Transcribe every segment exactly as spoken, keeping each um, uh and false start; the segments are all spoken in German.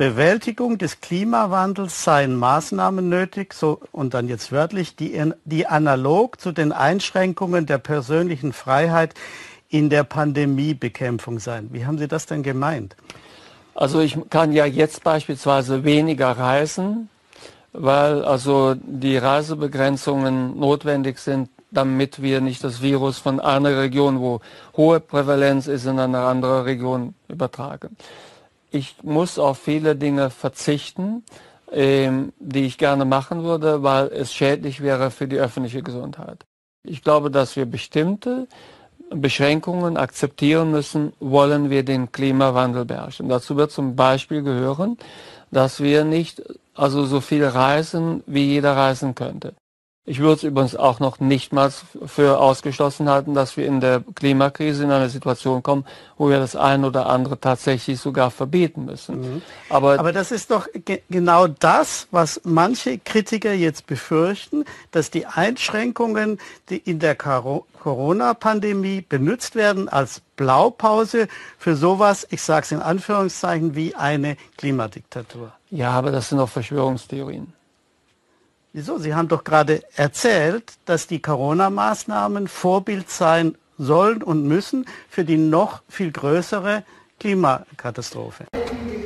Bewältigung des Klimawandels seien Maßnahmen nötig, so, und dann jetzt wörtlich, die, die analog zu den Einschränkungen der persönlichen Freiheit in der Pandemiebekämpfung seien. Wie haben Sie das denn gemeint? Also ich kann ja jetzt beispielsweise weniger reisen, weil also die Reisebegrenzungen notwendig sind, damit wir nicht das Virus von einer Region, wo hohe Prävalenz ist, in eine andere Region übertragen. Ich muss auf viele Dinge verzichten, ähm, die ich gerne machen würde, weil es schädlich wäre für die öffentliche Gesundheit. Ich glaube, dass wir bestimmte Beschränkungen akzeptieren müssen, wollen wir den Klimawandel beherrschen. Dazu wird zum Beispiel gehören, dass wir nicht also so viel reisen, wie jeder reisen könnte. Ich würde es übrigens auch noch nicht mal für ausgeschlossen halten, dass wir in der Klimakrise in eine Situation kommen, wo wir das eine oder andere tatsächlich sogar verbieten müssen. Mhm. Aber, Aber das ist doch ge genau das, was manche Kritiker jetzt befürchten, dass die Einschränkungen, die in der Corona-Pandemie benutzt werden als Blaupause für sowas, ich sage es in Anführungszeichen, wie eine Klimadiktatur. Ja, aber das sind doch Verschwörungstheorien. Wieso? Sie haben doch gerade erzählt, dass die Corona-Maßnahmen Vorbild sein sollen und müssen für die noch viel größere Klimakatastrophe. Haben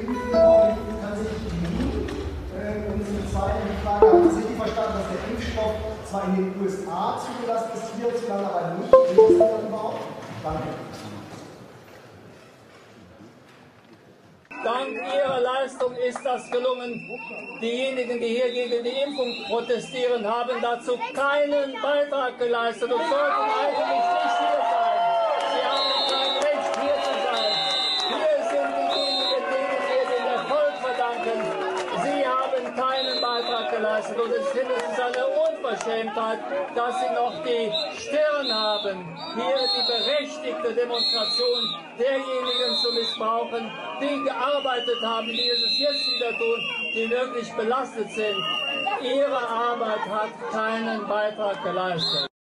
Sie richtig verstanden, dass der Impfstoff zwar in den U S A zugelassen ist, hierzulande aber nicht? Wie ist das denn überhaupt? Danke. Dank Ihrer Leistung ist das gelungen. Diejenigen, die hier gegen die Impfung protestieren, haben dazu keinen Beitrag geleistet und sollten eigentlich nicht hier sein. Sie haben kein Recht, hier zu sein. Hier sind diejenigen, denen wir den Erfolg verdanken. Sie haben keinen Beitrag geleistet und ich finde, es ist eine Unverschämtheit, dass Sie noch die Stirn haben, hier die berechtigte Demonstration derjenigen zu missbrauchen, die gearbeitet haben, die es jetzt wieder tun, die wirklich belastet sind. Ihre Arbeit hat keinen Beitrag geleistet.